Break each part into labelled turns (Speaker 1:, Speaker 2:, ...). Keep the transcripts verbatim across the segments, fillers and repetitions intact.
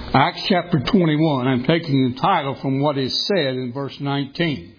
Speaker 1: Acts chapter twenty-one, I'm taking the title from what is said in verse nineteen.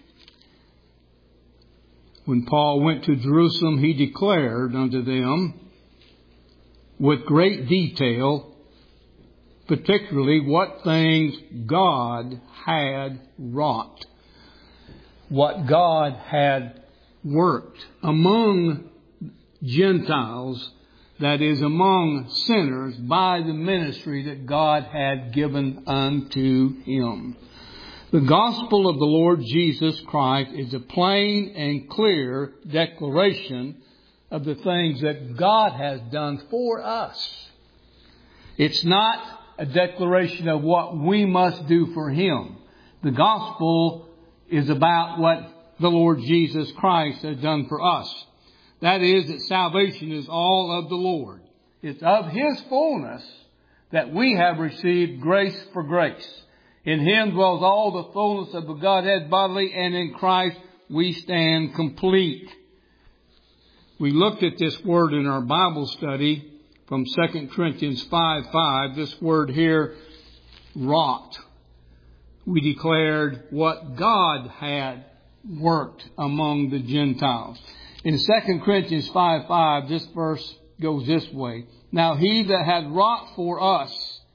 Speaker 1: When Paul went to Jerusalem, he declared unto them with great detail, particularly what things God had wrought, what God had worked among Gentiles, that is, among sinners, by the ministry that God had given unto him. The gospel of the Lord Jesus Christ is a plain and clear declaration of the things that God has done for us. It's not a declaration of what we must do for Him. The gospel is about what the Lord Jesus Christ has done for us. That is, that salvation is all of the Lord. It's of His fullness that we have received grace for grace. In Him dwells all the fullness of the Godhead bodily, and in Christ we stand complete. We looked at this word in our Bible study from Second Corinthians five five. This word here, wrought. We declared what God had worked among the Gentiles. In Second Corinthians five five, this verse goes this way. Now He that had wrought for us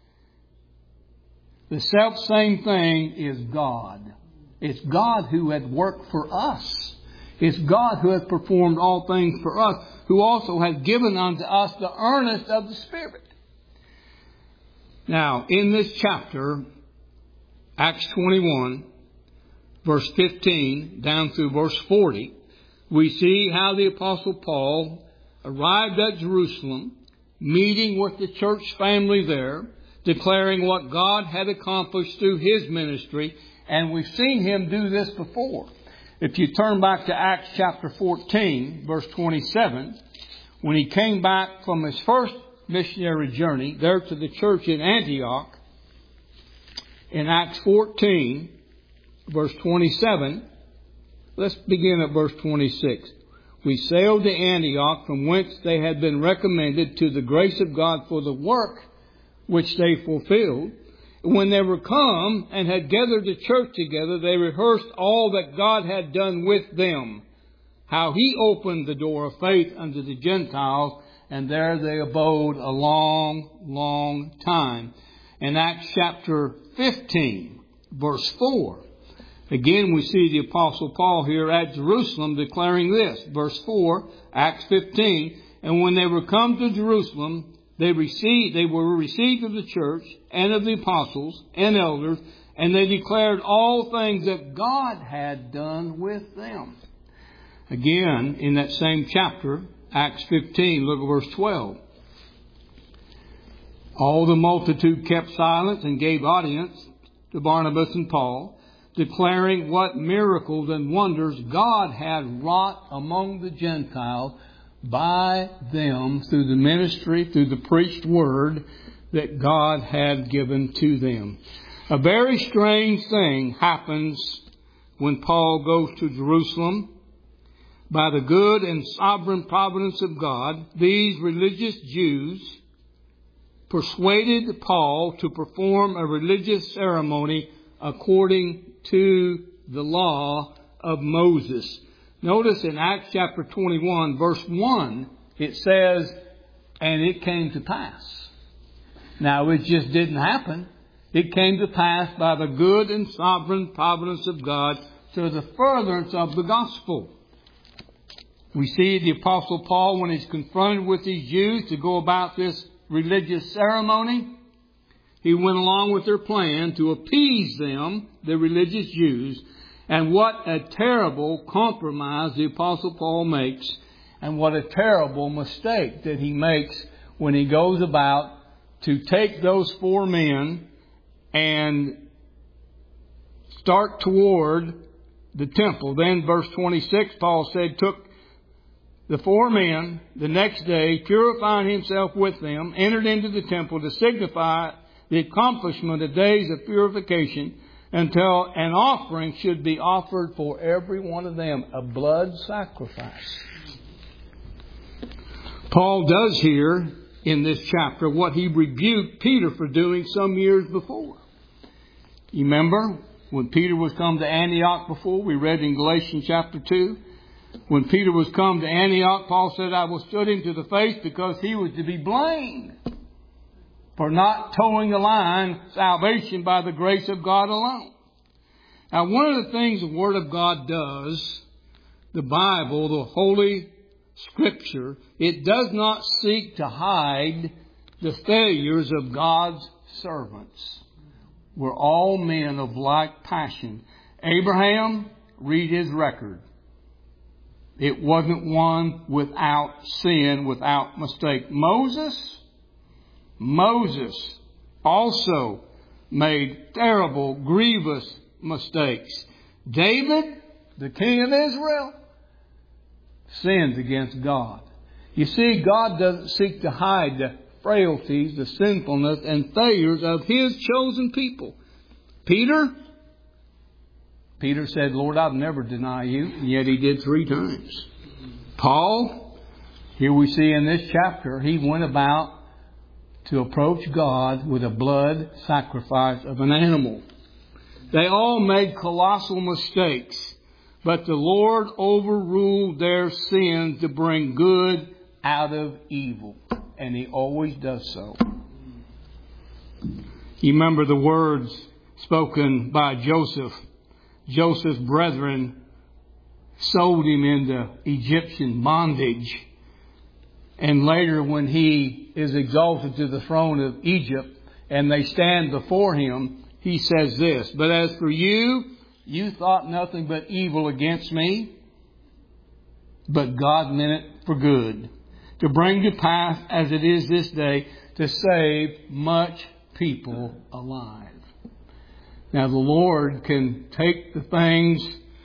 Speaker 1: the self-same thing is God. It's God who had worked for us. It's God who has performed all things for us, who also has given unto us the earnest of the Spirit. Now, in this chapter, Acts twenty-one, verse fifteen, down through verse forty, we see how the Apostle Paul arrived at Jerusalem, meeting with the church family there, declaring what God had accomplished through His ministry. And we've seen him do this before. If you turn back to Acts chapter fourteen, verse twenty-seven, when he came back from his first missionary journey there to the church in Antioch, in Acts fourteen, verse twenty-seven, let's begin at verse twenty-six. We sailed to Antioch, from whence they had been recommended to the grace of God for the work which they fulfilled. When they were come and had gathered the church together, they rehearsed all that God had done with them, how He opened the door of faith unto the Gentiles, and there they abode a long, long time. In Acts chapter fifteen, verse four, again we see the Apostle Paul here at Jerusalem declaring this. Verse four, Acts fifteen, and when they were come to Jerusalem, They received, they were received of the church and of the apostles and elders, and they declared all things that God had done with them. Again, in that same chapter, Acts fifteen, look at verse twelve. All the multitude kept silence and gave audience to Barnabas and Paul, declaring what miracles and wonders God had wrought among the Gentiles by them through the ministry, through the preached word that God had given to them. A very strange thing happens when Paul goes to Jerusalem. By the good and sovereign providence of God, these religious Jews persuaded Paul to perform a religious ceremony according to the law of Moses. Notice in Acts chapter twenty-one, verse one, it says, and it came to pass. Now, it just didn't happen. It came to pass by the good and sovereign providence of God to the furtherance of the gospel. We see the Apostle Paul, when he's confronted with these Jews to go about this religious ceremony, he went along with their plan to appease them, the religious Jews. And what a terrible compromise the Apostle Paul makes, and what a terrible mistake that he makes when he goes about to take those four men and start toward the temple. Then verse twenty-six, Paul said, took the four men the next day, purifying himself with them, entered into the temple to signify the accomplishment of days of purification, until an offering should be offered for every one of them, a blood sacrifice. Paul does here in this chapter what he rebuked Peter for doing some years before. You remember when Peter was come to Antioch before? We read in Galatians chapter two. When Peter was come to Antioch, Paul said, I withstood him to the face because he was to be blamed for not towing the line, salvation by the grace of God alone. Now, one of the things the Word of God does, the Bible, the Holy Scripture, it does not seek to hide the failures of God's servants. We're all men of like passion. Abraham, read his record. It wasn't one without sin, without mistake. Moses, Moses also made terrible, grievous mistakes. David, the king of Israel, sins against God. You see, God doesn't seek to hide the frailties, the sinfulness, and failures of His chosen people. Peter, Peter said, Lord, I'll never deny you. And yet he did three times. Paul, here we see in this chapter, he went about to approach God with a blood sacrifice of an animal. They all made colossal mistakes, but the Lord overruled their sins to bring good out of evil. And He always does so. You remember the words spoken by Joseph. Joseph's brethren sold him into Egyptian bondage. And later when he is exalted to the throne of Egypt and they stand before him, he says this, but as for you, you thought nothing but evil against me, but God meant it for good, to bring to pass as it is this day, to save much people alive. Now the Lord can take the things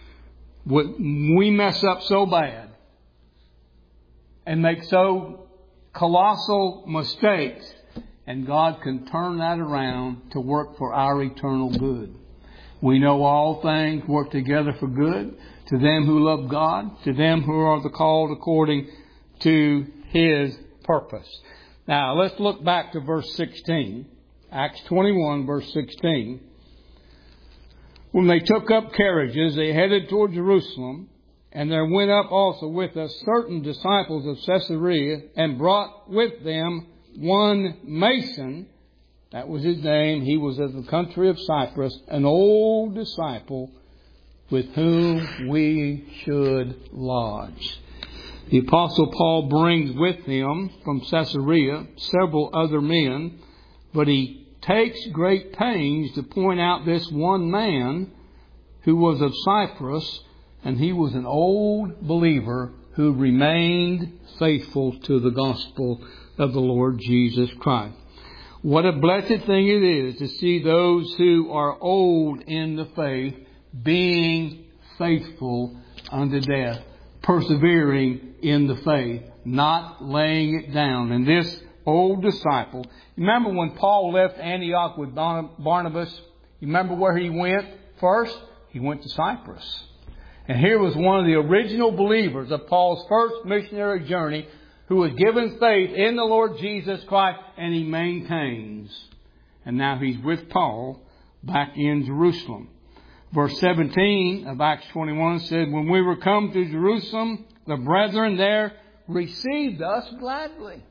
Speaker 1: we mess up so bad and make so colossal mistakes, and God can turn that around to work for our eternal good. We know all things work together for good to them who love God, to them who are the called according to His purpose. Now let's look back to verse sixteen. Acts twenty-one, verse sixteen. When they took up carriages, they headed toward Jerusalem, and there went up also with us certain disciples of Caesarea, and brought with them one Mason, that was his name, he was of the country of Cyprus, an old disciple with whom we should lodge. The Apostle Paul brings with him from Caesarea several other men, but he takes great pains to point out this one man who was of Cyprus, and he was an old believer who remained faithful to the gospel of the Lord Jesus Christ. What a blessed thing it is to see those who are old in the faith being faithful unto death, persevering in the faith, not laying it down. And this old disciple, remember when Paul left Antioch with Barnabas, you remember where he went first? He went to Cyprus. And here was one of the original believers of Paul's first missionary journey who was given faith in the Lord Jesus Christ, and he maintains. And now he's with Paul back in Jerusalem. Verse seventeen of Acts twenty-one said, when we were come to Jerusalem, the brethren there received us gladly.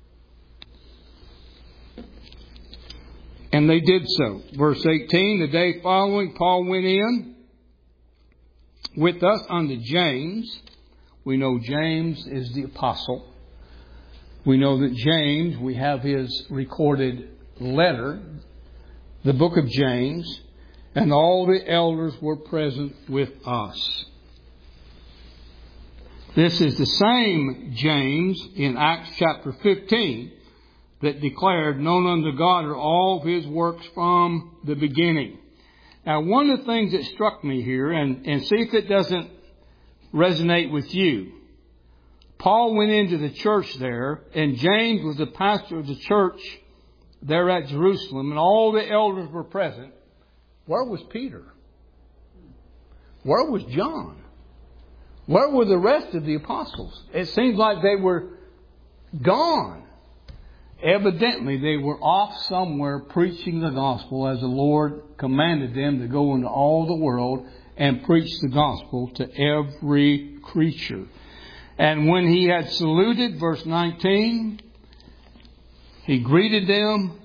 Speaker 1: And they did so. Verse eighteen, the day following, Paul went in with us unto James. We know James is the apostle. We know that James, we have his recorded letter, the book of James, and all the elders were present with us. This is the same James in Acts chapter fifteen that declared, known unto God are all of His works from the beginning. Now, one of the things that struck me here, and, and see if it doesn't resonate with you. Paul went into the church there, and James was the pastor of the church there at Jerusalem, and all the elders were present. Where was Peter? Where was John? Where were the rest of the apostles? It seems like they were gone. Evidently, they were off somewhere preaching the gospel as the Lord commanded them to go into all the world and preach the gospel to every creature. And when he had saluted, verse nineteen, he greeted them,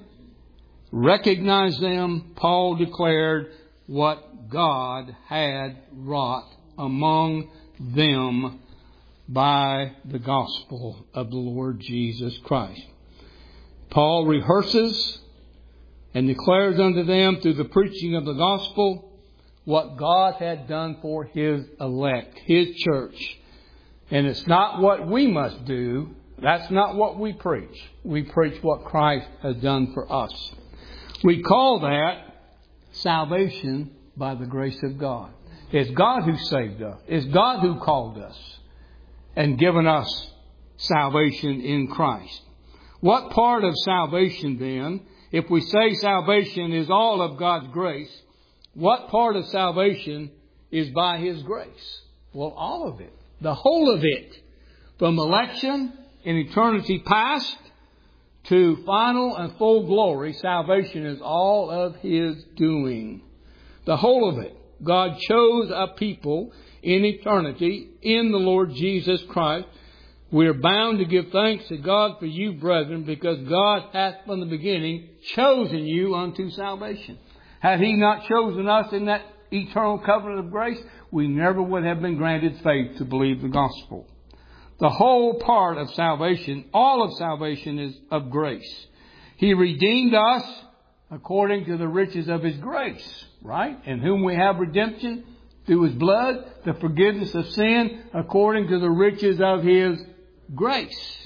Speaker 1: recognized them. Paul declared what God had wrought among them by the gospel of the Lord Jesus Christ. Paul rehearses and declares unto them through the preaching of the gospel what God had done for His elect, His church. And it's not what we must do. That's not what we preach. We preach what Christ has done for us. We call that salvation by the grace of God. It's God who saved us. It's God who called us and given us salvation in Christ. What part of salvation then, if we say salvation is all of God's grace, what part of salvation is by His grace? Well, all of it. The whole of it. From election in eternity past to final and full glory, salvation is all of His doing. The whole of it. God chose a people in eternity in the Lord Jesus Christ. We are bound to give thanks to God for you, brethren, because God hath from the beginning chosen you unto salvation. Had He not chosen us in that eternal covenant of grace, we never would have been granted faith to believe the gospel. The whole part of salvation, all of salvation, is of grace. He redeemed us according to the riches of His grace, right? In whom we have redemption through His blood, the forgiveness of sin, according to the riches of His grace.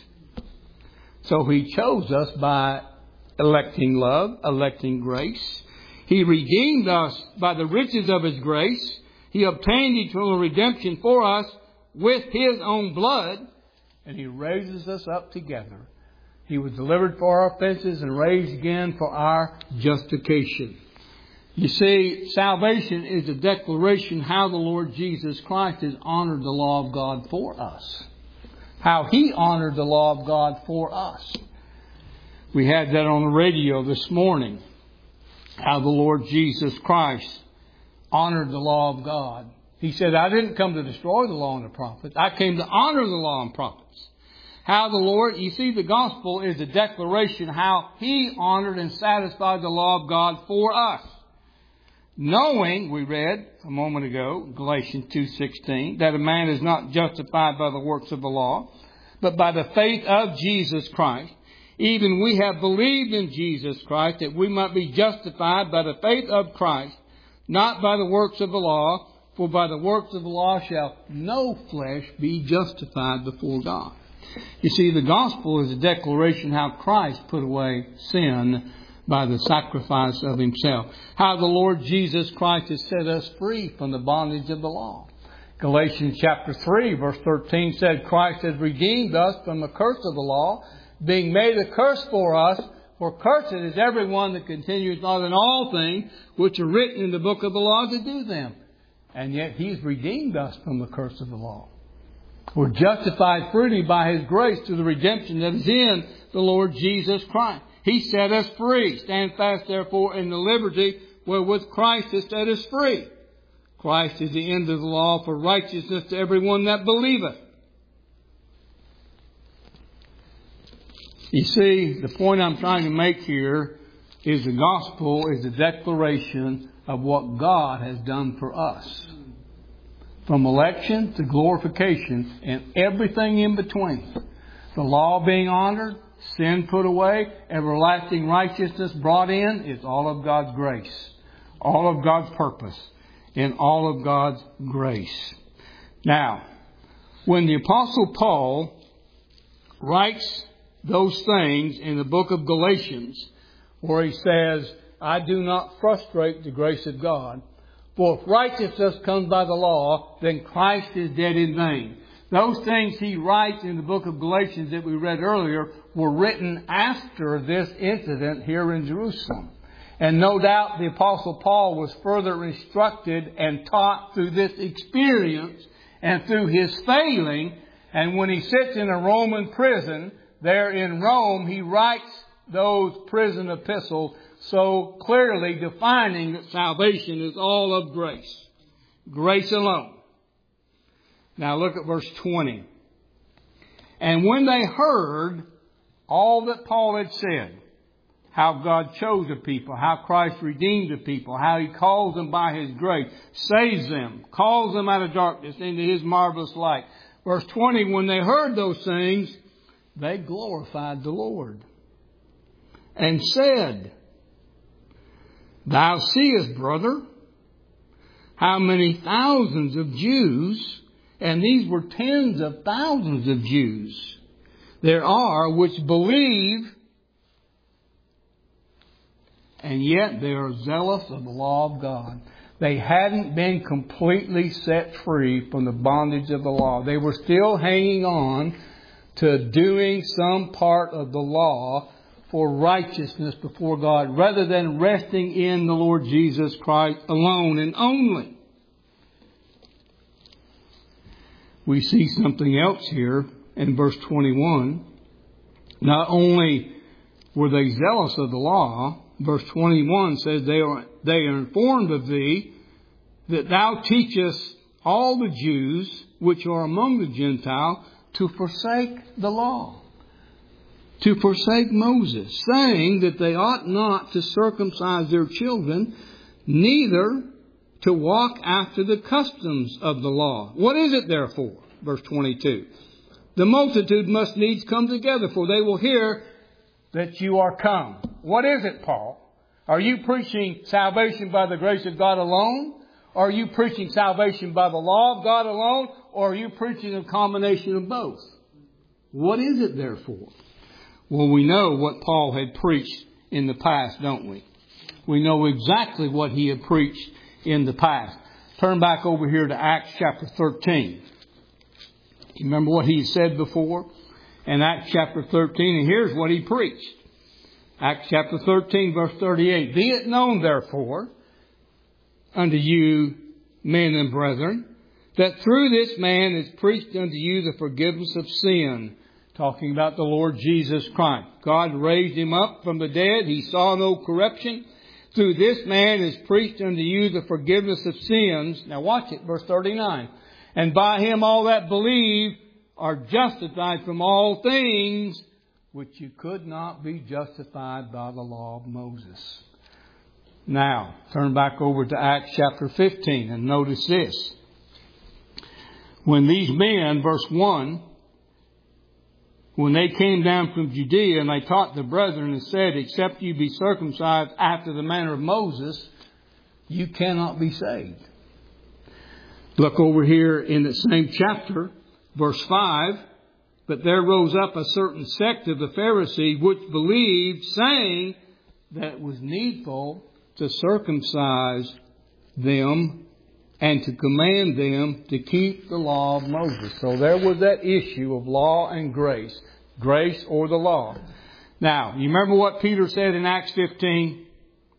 Speaker 1: So He chose us by electing love, electing grace. He redeemed us by the riches of His grace. He obtained eternal redemption for us with His own blood. And He raises us up together. He was delivered for our offenses and raised again for our justification. You see, salvation is a declaration how the Lord Jesus Christ has honored the law of God for us. How He honored the law of God for us. We had that on the radio this morning. How the Lord Jesus Christ honored the law of God. He said, I didn't come to destroy the law and the prophets. I came to honor the law and prophets. How the Lord, you see, the gospel is a declaration how He honored and satisfied the law of God for us. Knowing, we read a moment ago, Galatians two sixteen, that a man is not justified by the works of the law, but by the faith of Jesus Christ. Even we have believed in Jesus Christ, that we might be justified by the faith of Christ, not by the works of the law, for by the works of the law shall no flesh be justified before God. You see, the gospel is a declaration how Christ put away sin by the sacrifice of Himself. How the Lord Jesus Christ has set us free from the bondage of the law. Galatians chapter three verse thirteen said, Christ has redeemed us from the curse of the law, being made a curse for us. For cursed is everyone that continues not in all things which are written in the book of the law to do them. And yet He's redeemed us from the curse of the law. We're justified freely by His grace through the redemption that is in the Lord Jesus Christ. He set us free. Stand fast, therefore, in the liberty wherewith Christ has set us free. Christ is the end of the law for righteousness to everyone that believeth. You see, the point I'm trying to make here is the gospel is a declaration of what God has done for us. From election to glorification and everything in between. The law being honored, sin put away, everlasting righteousness brought in, is all of God's grace. All of God's purpose. And all of God's grace. Now, when the Apostle Paul writes those things in the book of Galatians, where he says, I do not frustrate the grace of God. For if righteousness comes by the law, then Christ is dead in vain. Those things he writes in the book of Galatians that we read earlier were written after this incident here in Jerusalem. And no doubt the Apostle Paul was further instructed and taught through this experience and through his failing. And when he sits in a Roman prison, there in Rome, he writes those prison epistles so clearly defining that salvation is all of grace. Grace alone. Now look at verse twenty. And when they heard all that Paul had said, how God chose a people, how Christ redeemed a people, how He calls them by His grace, saves them, calls them out of darkness into His marvelous light. Verse twenty, when they heard those things, they glorified the Lord and said, Thou seest, brother, how many thousands of Jews, and these were tens of thousands of Jews, there are which believe, and yet they are zealous of the law of God. They hadn't been completely set free from the bondage of the law. They were still hanging on to doing some part of the law for righteousness before God, rather than resting in the Lord Jesus Christ alone and only. We see something else here in verse twenty-one. Not only were they zealous of the law, verse twenty-one says, they are, they are informed of thee that thou teachest all the Jews which are among the Gentiles to forsake the law, to forsake Moses, saying that they ought not to circumcise their children, neither to walk after the customs of the law. What is it therefore? Verse twenty-two. The multitude must needs come together, for they will hear that you are come. What is it, Paul? Are you preaching salvation by the grace of God alone? Or are you preaching salvation by the law of God alone? Or are you preaching a combination of both? What is it therefore? Well, we know what Paul had preached in the past, don't we? We know exactly what he had preached in the past. Turn back over here to Acts chapter thirteen. You remember what he said before? In Acts chapter thirteen, and here's what he preached. Acts chapter thirteen, verse thirty-eight. Be it known, therefore, unto you, men and brethren, that through this man is preached unto you the forgiveness of sin. Talking about the Lord Jesus Christ. God raised him up from the dead. He saw no corruption. Through this man is preached unto you the forgiveness of sins. Now watch it, verse thirty-nine. And by him all that believe are justified from all things which you could not be justified by the law of Moses. Now, turn back over to Acts chapter fifteen and notice this. When these men, verse one, when they came down from Judea and they taught the brethren and said, except you be circumcised after the manner of Moses, you cannot be saved. Look over here in the same chapter, verse five. But there rose up a certain sect of the Pharisees which believed, saying that it was needful to circumcise them and to command them to keep the law of Moses. So there was that issue of law and grace. Grace or the law. Now, you remember what Peter said in Acts fifteen?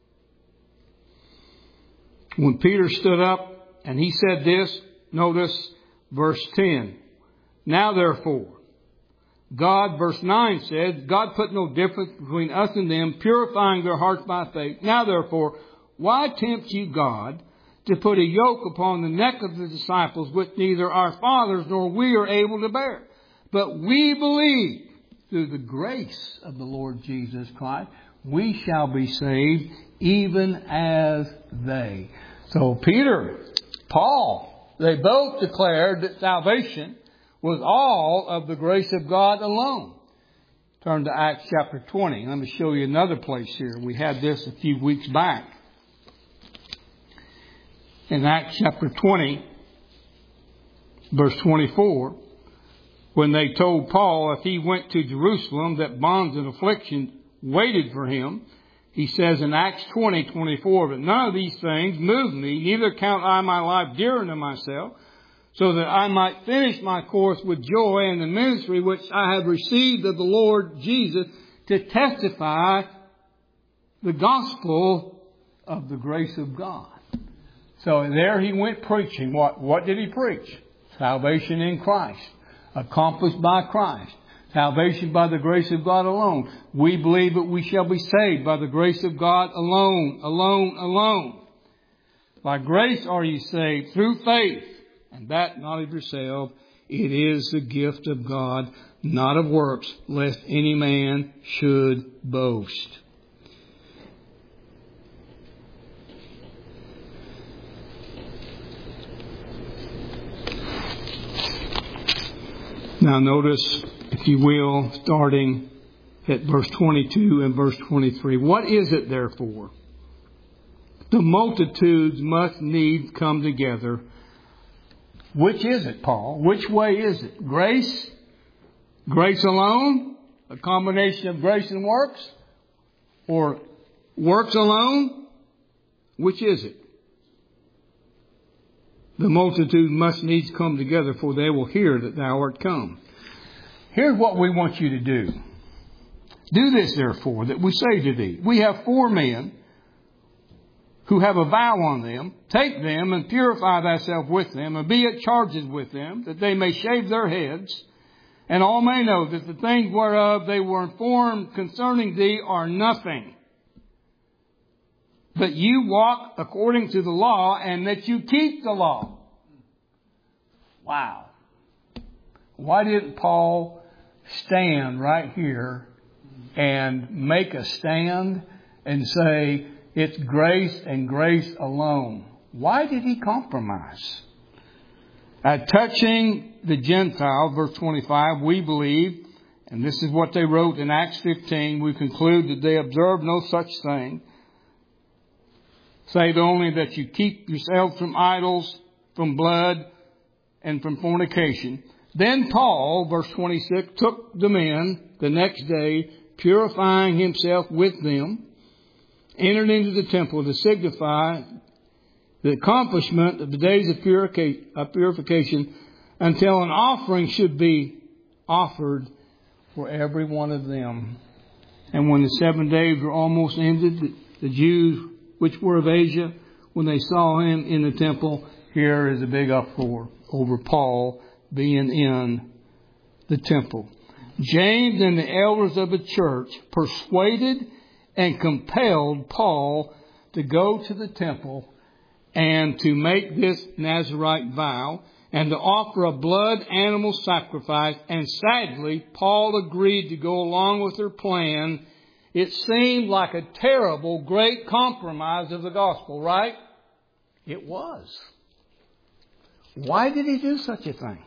Speaker 1: When Peter stood up and he said this, notice verse ten. Now therefore, God, verse nine says, God put no difference between us and them, purifying their hearts by faith. Now therefore, why tempt you God to put a yoke upon the neck of the disciples which neither our fathers nor we are able to bear? But we believe through the grace of the Lord Jesus Christ, we shall be saved even as they. So Peter, Paul, they both declared that salvation was all of the grace of God alone. Turn to Acts chapter twenty. Let me show you another place here. We had this a few weeks back. In Acts chapter twenty, verse twenty-four, when they told Paul if he went to Jerusalem that bonds and affliction waited for him, he says in Acts twenty, twenty-four, but none of these things move me, neither count I my life dear unto myself, so that I might finish my course with joy in the ministry which I have received of the Lord Jesus to testify the gospel of the grace of God. So there he went preaching. What, what did he preach? Salvation in Christ, accomplished by Christ. Salvation by the grace of God alone. We believe that we shall be saved by the grace of God alone, alone, alone. By grace are ye saved through faith, and that not of yourself. It is the gift of God, not of works, lest any man should boast. Now notice, if you will, starting at verse twenty-two and verse twenty-three. What is it therefore? The multitudes must needs come together. Which is it, Paul? Which way is it? Grace? Grace alone? A combination of grace and works? Or works alone? Which is it? The multitude must needs come together, for they will hear that thou art come. Here's what we want you to do. Do this, therefore, that we say to thee. We have four men who have a vow on them. Take them and purify thyself with them, and be at charges with them, that they may shave their heads, and all may know that the things whereof they were informed concerning thee are nothing. But you walk according to the law, and that you keep the law. Wow. Why didn't Paul stand right here and make a stand and say, it's grace and grace alone? Why did he compromise? At touching the Gentile, verse twenty-five, we believe, and this is what they wrote in Acts fifteen, we conclude that they observed no such thing, save only that you keep yourselves from idols, from blood, and from fornication. Then Paul, verse twenty-six, took the men the next day, purifying himself with them, entered into the temple to signify the accomplishment of the days of purification, until an offering should be offered for every one of them. And when the seven days were almost ended, the Jews which were of Asia, when they saw him in the temple, here is a big uproar over Paul being in the temple. James and the elders of the church persuaded and compelled Paul to go to the temple and to make this Nazirite vow and to offer a blood animal sacrifice. And sadly, Paul agreed to go along with their plan. It seemed like a terrible, great compromise of the gospel, right? It was. Why did he do such a thing?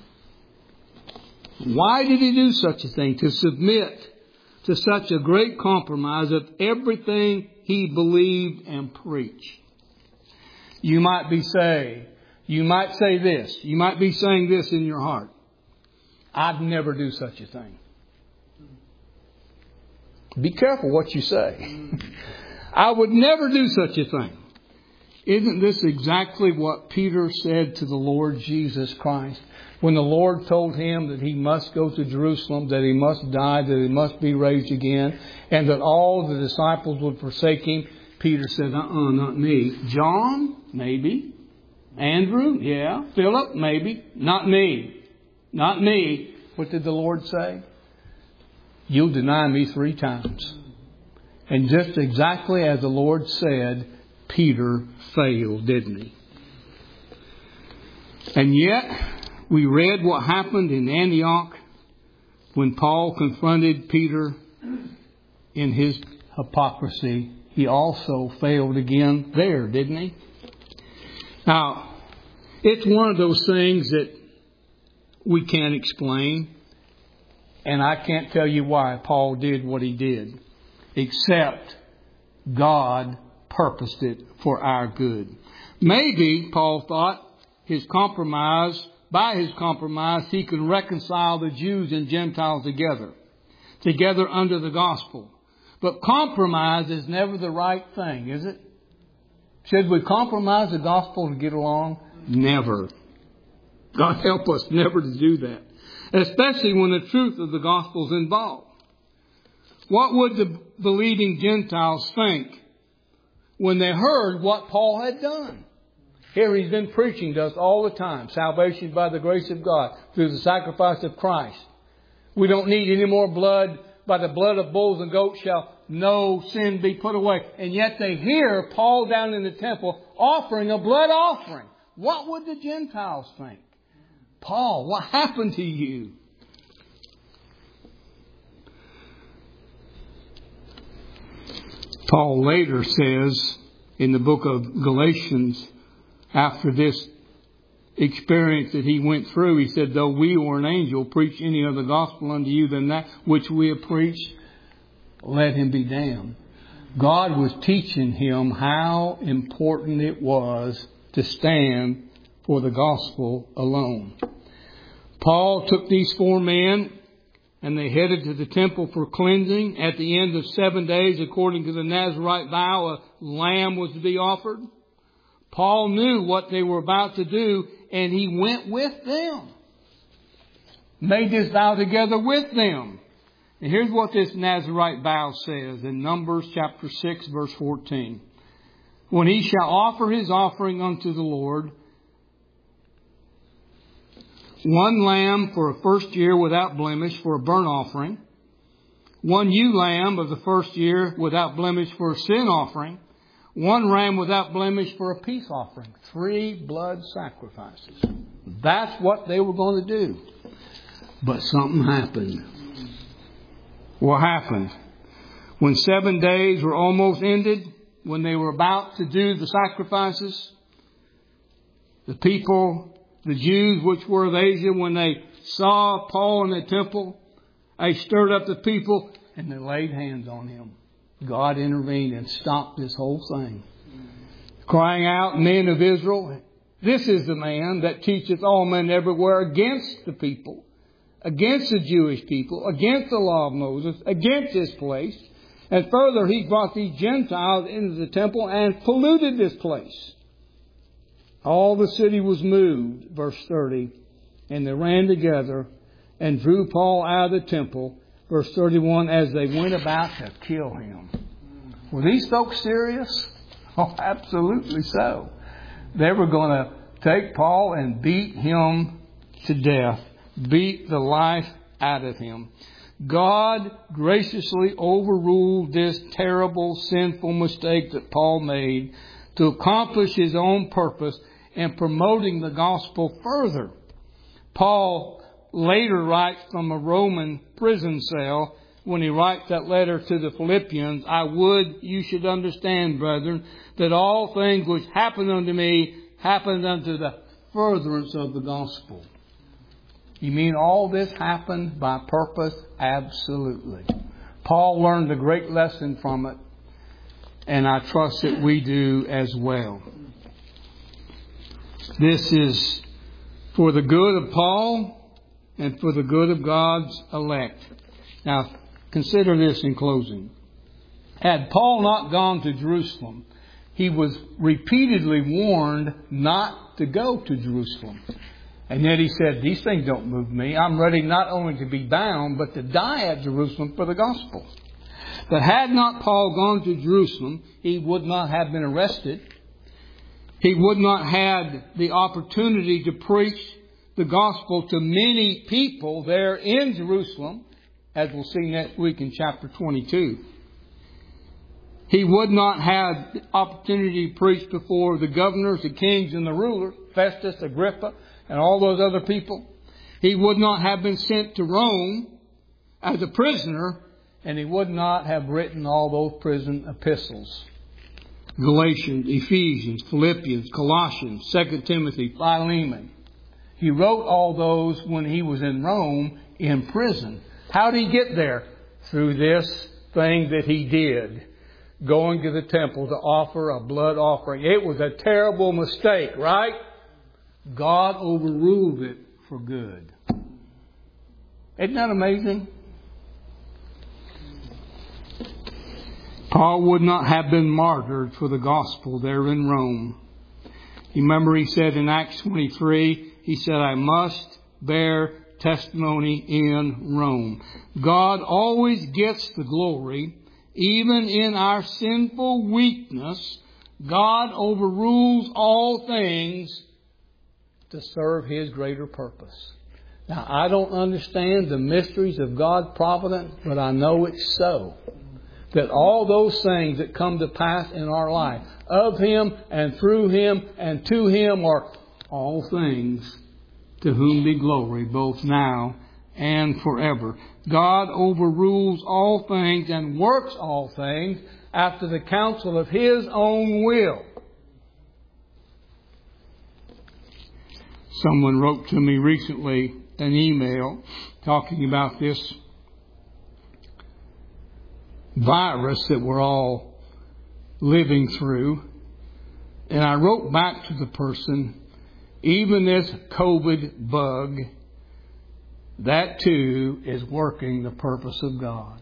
Speaker 1: Why did he do such a thing? To submit to such a great compromise of everything he believed and preached. You might be saying, you might say this, you might be saying this in your heart. I'd never do such a thing. Be careful what you say. I would never do such a thing. Isn't this exactly what Peter said to the Lord Jesus Christ? When the Lord told him that he must go to Jerusalem, that he must die, that he must be raised again, and that all the disciples would forsake him, Peter said, uh-uh, not me. John? Maybe. Andrew? Yeah. Philip? Maybe. Not me. Not me. What did the Lord say? You'll deny me three times. And just exactly as the Lord said, Peter failed, didn't he? And yet, we read what happened in Antioch when Paul confronted Peter in his hypocrisy. He also failed again there, didn't he? Now, it's one of those things that we can't explain. And I can't tell you why Paul did what he did, except God purposed it for our good. Maybe, Paul thought, his compromise, by his compromise, he could reconcile the Jews and Gentiles together, together under the gospel. But compromise is never the right thing, is it? Should we compromise the gospel to get along? Never. God help us never to do that. Especially when the truth of the gospel is involved. What would the believing Gentiles think when they heard what Paul had done? Here he's been preaching to us all the time. Salvation by the grace of God through the sacrifice of Christ. We don't need any more blood. By the blood of bulls and goats shall no sin be put away. And yet they hear Paul down in the temple offering a blood offering. What would the Gentiles think? Paul, what happened to you? Paul later says in the book of Galatians, after this experience that he went through, he said, though we or an angel preach any other gospel unto you than that which we have preached, let him be damned. God was teaching him how important it was to stand for the gospel alone. Paul took these four men and they headed to the temple for cleansing. At the end of seven days, according to the Nazirite vow, a lamb was to be offered. Paul knew what they were about to do, and he went with them. Made this vow together with them. And here's what this Nazirite vow says in Numbers chapter six, verse fourteen. When he shall offer his offering unto the Lord, one lamb for a first year without blemish for a burnt offering, one ewe lamb of the first year without blemish for a sin offering, one ram without blemish for a peace offering. Three blood sacrifices. That's what they were going to do. But something happened. What happened? When seven days were almost ended, when they were about to do the sacrifices, the people, the Jews which were of Asia, when they saw Paul in the temple, they stirred up the people and they laid hands on him. God intervened and stopped this whole thing. Crying out, men of Israel, this is the man that teacheth all men everywhere against the people, against the Jewish people, against the law of Moses, against this place. And further, he brought these Gentiles into the temple and polluted this place. All the city was moved, verse thirty, and they ran together and drew Paul out of the temple, verse thirty-one, as they went about to kill him. Were these folks serious? Oh, absolutely so. They were going to take Paul and beat him to death, beat the life out of him. God graciously overruled this terrible, sinful mistake that Paul made to accomplish his own purpose in promoting the gospel further. Paul later writes from a Roman prison cell, when he writes that letter to the Philippians, I would you should understand, brethren, that all things which happened unto me happened unto the furtherance of the gospel. You mean all this happened by purpose? Absolutely. Paul learned a great lesson from it, and I trust that we do as well. This is for the good of Paul and for the good of God's elect. Now, consider this in closing. Had Paul not gone to Jerusalem, he was repeatedly warned not to go to Jerusalem. And yet he said, these things don't move me. I'm ready not only to be bound, but to die at Jerusalem for the gospel. But had not Paul gone to Jerusalem, he would not have been arrested. He would not have had the opportunity to preach the gospel to many people there in Jerusalem, as we'll see next week in chapter twenty-two. He would not have the opportunity to preach before the governors, the kings, and the rulers, Festus, Agrippa, and all those other people. He would not have been sent to Rome as a prisoner, and he would not have written all those prison epistles. Galatians, Ephesians, Philippians, Colossians, Second Timothy, Philemon. He wrote all those when he was in Rome in prison. How did he get there? Through this thing that he did. Going to the temple to offer a blood offering. It was a terrible mistake, right? God overruled it for good. Isn't that amazing? Paul would not have been martyred for the gospel there in Rome. You remember he said in Acts twenty-three, he said, I must bear testimony in Rome. God always gets the glory. Even in our sinful weakness, God overrules all things to serve His greater purpose. Now, I don't understand the mysteries of God's providence, but I know it's so. That all those things that come to pass in our life, of Him and through Him and to Him, are all things to whom be glory, both now and forever. God overrules all things and works all things after the counsel of His own will. Someone wrote to me recently an email talking about this virus that we're all living through. And I wrote back to the person, even this COVID bug, that too is working the purpose of God.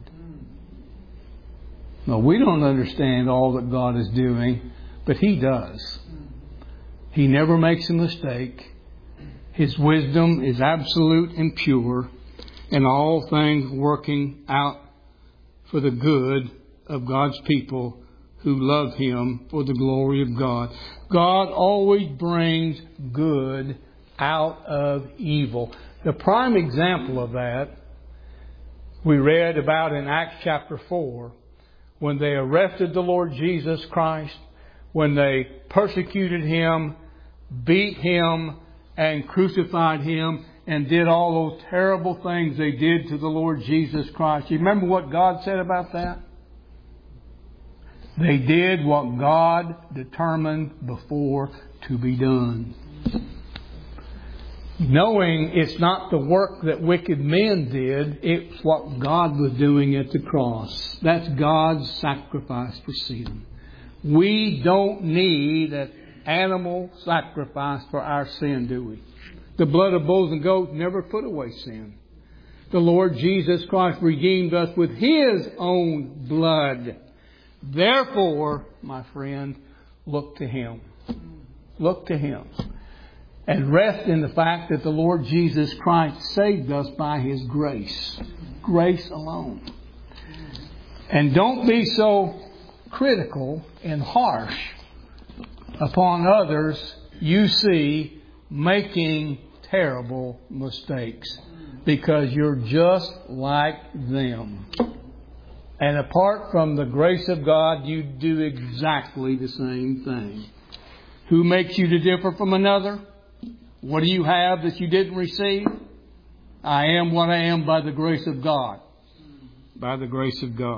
Speaker 1: Now, we don't understand all that God is doing, but He does. He never makes a mistake. His wisdom is absolute and pure, and all things working out for the good of God's people who love Him for the glory of God. God always brings good out of evil. The prime example of that we read about in Acts chapter four, when they arrested the Lord Jesus Christ, when they persecuted Him, beat Him, and crucified Him, and did all those terrible things they did to the Lord Jesus Christ. You remember what God said about that? They did what God determined before to be done. Knowing it's not the work that wicked men did, it's what God was doing at the cross. That's God's sacrifice for sin. We don't need an animal sacrifice for our sin, do we? The blood of bulls and goats never put away sin. The Lord Jesus Christ redeemed us with His own blood. Therefore, my friend, look to Him. Look to Him. And rest in the fact that the Lord Jesus Christ saved us by His grace. Grace alone. And don't be so critical and harsh upon others you see making terrible mistakes, because you're just like them. And apart from the grace of God, you do exactly the same thing. Who makes you to differ from another? What do you have that you didn't receive? I am what I am by the grace of God. By the grace of God.